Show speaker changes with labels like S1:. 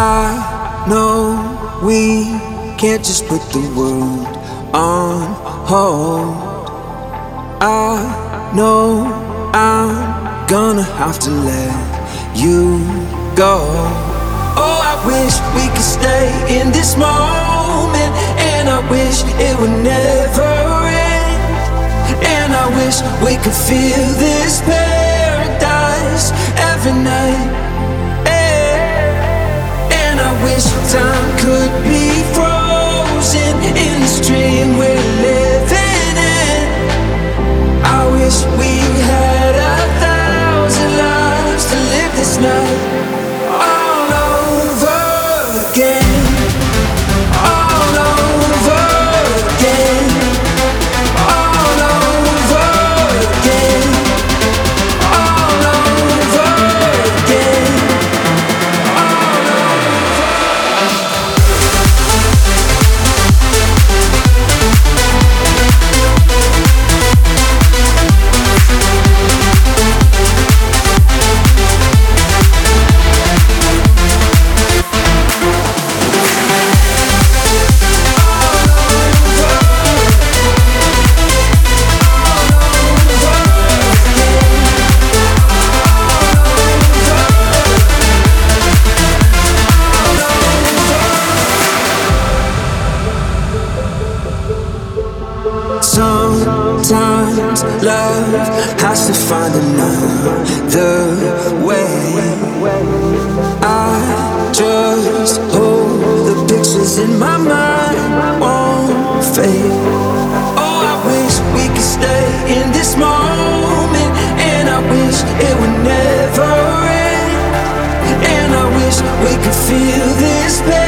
S1: I know we can't just put the world on hold. I know I'm gonna have to let you go. Oh, I wish we could stay in this moment, and I wish it would never end. And I wish we could feel this paradise every night. And I wish time could be frozen in this dream we're living in. I wish we had 1,000 lives to live this night all over again, all over again, all over again, all over again, all over. Sometimes love has to find another way. I just hope the pictures in my mind won't fade. Oh, I wish we could stay in this moment, and I wish it would never end. And I wish we could feel this pain.